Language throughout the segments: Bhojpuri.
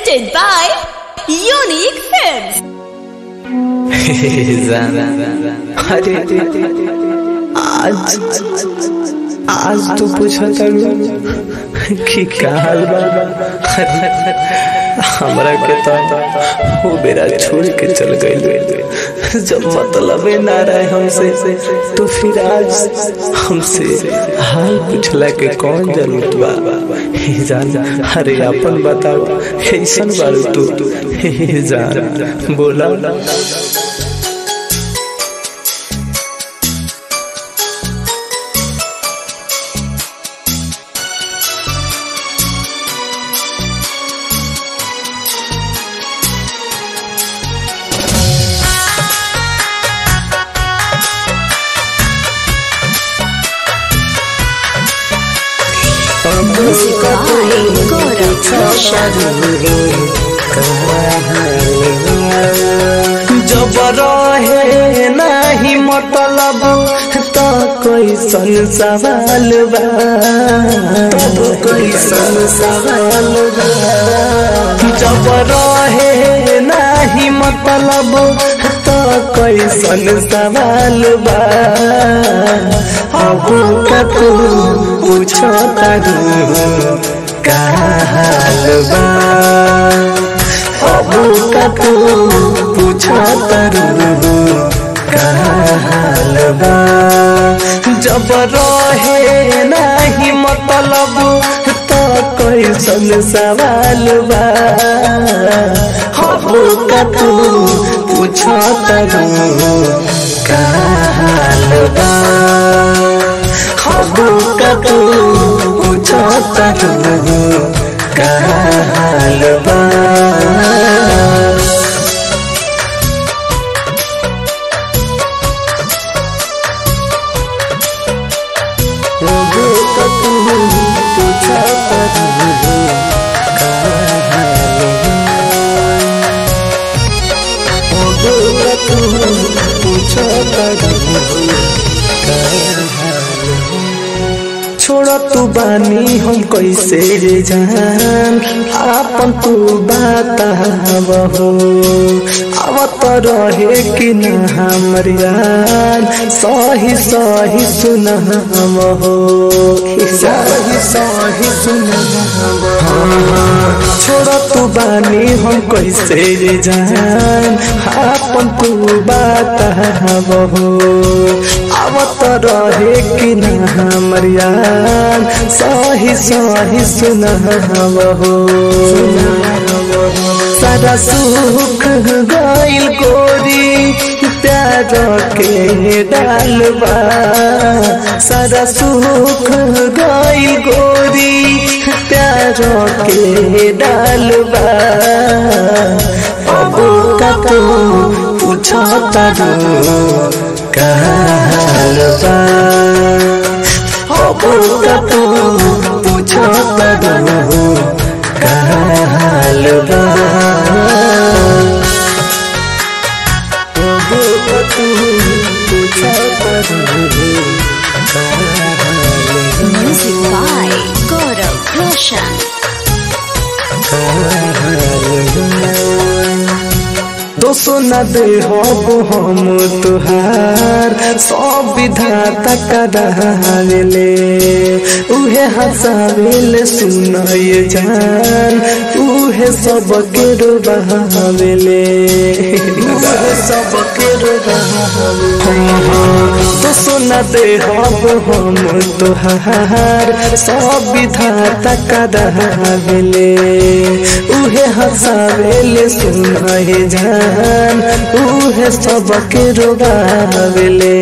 presented by Unique Films. आज तो पूछा कि का हाल बा। हमरा के तो वो बेरा छोड़ के चल गई। जब मतलब ना रहे हमसे तो फिर आज हमसे हाल पूछला के कौन जरूरत बा। जान अरे अपन बताओ कैसन बारू तू जान बोला। जब रहे नहीं मतलब तो कैसन सवाल बा, तब कैसन सवाल बा। जब रहे नहीं मतलब तो कैसन सवाल बा। अब का तू पूछो तारू का हाल बा। अब का तू पूछो तारू का हाल बा। जब रहे नहीं मतलब तो कैसन सवाल बा। अब का तू पूछो तारू का हाल बा। अब का तू पूछो तारू का हाल बा। छोड़ तू बानी हम कैसे रे जान आपन तू बतावहो। आवत रहे कि न हमर यार सही सही सुनावहो। सही सही सुनावहो। छोड़ तू बानी हम कैसे रे जान आपन तू बतावहो। आवत रहे कि न हमर यार सही सही सुनावहो। सारा सुख गइल गोरी प्यार के डालबा। सारा सुख गइल गोरी प्यार के डालबा। अब का तू पूछो तारू का हाल बा। अब का तू पूछो तारू का हाल बा। अब का तू पूछो तारू का हाल बा। Music by Gaurav Roshan. दोसो न दे हो हम तुहार सब विधाता करावेले। उहे हंसावेले सुनाए जान उहे सब के रुबावेले। उहे सब के रुबावेले। दोसो न दे हो हम तुहार सब विधाता करावेले। उहे हंसावेले सुनाए जान उहे सबके रोगावेले।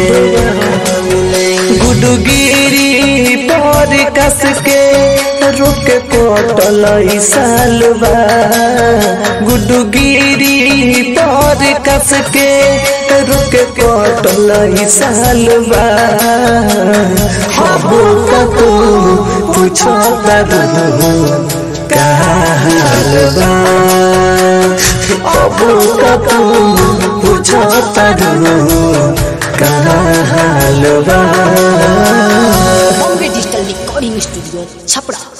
गुडगिरी पर कस के रुक कोटल सालबा। गुडगिरी पर कस के रुक कोटल सालबा। अब का तू पूछो तारू का हाल बा। अब का तू पूछो तारू का हाल बा। Bombay Digital Recording Studio, Chapra.